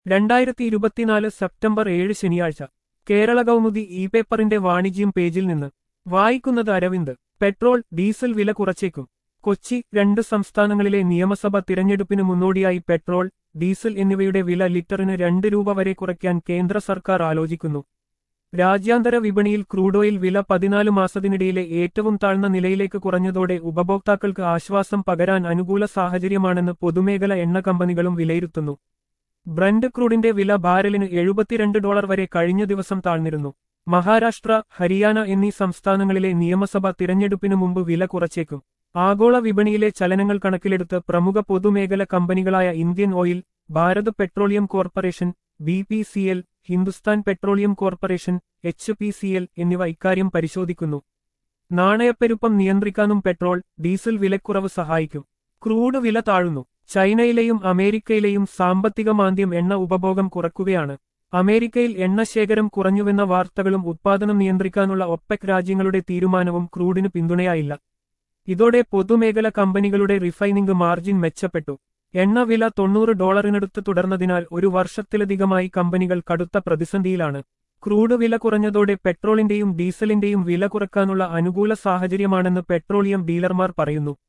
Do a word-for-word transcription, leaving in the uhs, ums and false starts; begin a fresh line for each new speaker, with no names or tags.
രണ്ടായിരത്തി ഇരുപത്തിനാല് സെപ്റ്റംബർ ഏഴ് ശനിയാഴ്ച കേരള കൗമുദി ഇ പേപ്പറിന്റെ വാണിജ്യം പേജിൽ നിന്ന് വായിക്കുന്നത് അരവിന്ദ്. പെട്രോൾ ഡീസൽ വില കുറച്ചേക്കും. കൊച്ചി. രണ്ട് സംസ്ഥാനങ്ങളിലെ നിയമസഭ തിരഞ്ഞെടുപ്പിന് മുന്നോടിയായി പെട്രോൾ, ഡീസൽ എന്നിവയുടെ വില ലിറ്ററിന് രണ്ട് രൂപ വരെ കുറയ്ക്കാൻ കേന്ദ്ര സർക്കാർ ആലോചിക്കുന്നു. രാജ്യാന്തര വിപണിയിൽ ക്രൂഡ് ഓയിൽ വില പതിനാല് മാസത്തിനിടയിലെ ഏറ്റവും താഴ്ന്ന നിലയിലേക്ക് കുറഞ്ഞതോടെ ഉപഭോക്താക്കൾക്ക് ആശ്വാസം പകരാൻ അനുകൂല സാഹചര്യമാണെന്ന് പൊതുമേഖല എണ്ണ കമ്പനികളും വിലയിരുത്തുന്നു. ബ്രന്റ് ക്രൂഡിന്റെ വില ബാരലിന് എഴുപത്തിരണ്ട് ഡോളർ വരെ കഴിഞ്ഞ ദിവസം താഴ്ന്നിരുന്നു. മഹാരാഷ്ട്ര, ഹരിയാന എന്നീ സംസ്ഥാനങ്ങളിലെ നിയമസഭ തിരഞ്ഞെടുപ്പിനു മുമ്പ് വില കുറച്ചേക്കും. ആഗോള വിപണിയിലെ ചലനങ്ങൾ കണക്കിലെടുത്ത് പ്രമുഖ പൊതുമേഖല കമ്പനികളായ Indian oil, Bharat petroleum corporation, B P C L, Hindustan petroleum corporation, H P C L എന്നിവ ഇക്കാര്യം പരിശോധിക്കുന്നു. നാണയപ്പെരുപ്പം നിയന്ത്രിക്കാനും പെട്രോൾ, ഡീസൽ വിലക്കുറവ് സഹായിക്കും. ക്രൂഡ് വില താഴുന്നു. ചൈനയിലെയും അമേരിക്കയിലെയും സാമ്പത്തിക മാന്ദ്യം എണ്ണ ഉപഭോഗം കുറക്കുകയാണ്. അമേരിക്കയിൽ എണ്ണശേഖരം കുറഞ്ഞുവെന്ന വാർത്തകളും ഉത്പാദനം നിയന്ത്രിക്കാനുള്ള ഒപെക് രാജ്യങ്ങളുടെ തീരുമാനവും ക്രൂഡിന് പിന്തുണയായില്ല. ഇതോടെ പൊതുമേഖല കമ്പനികളുടെ റിഫൈനിംഗ് മാർജിൻ മെച്ചപ്പെട്ടു. എണ്ണ വില തൊണ്ണൂറ് ഡോളറിനടുത്ത് തുടർന്നതിനാൽ ഒരു വർഷത്തിലധികമായി കമ്പനികൾ കടുത്ത പ്രതിസന്ധിയിലാണ്. ക്രൂഡ് വില കുറഞ്ഞതോടെ പെട്രോളിന്റെയും ഡീസലിന്റെയും വില കുറയ്ക്കാനുള്ള അനുകൂല സാഹചര്യമാണെന്ന് പെട്രോളിയം ഡീലർമാർ പറയുന്നു.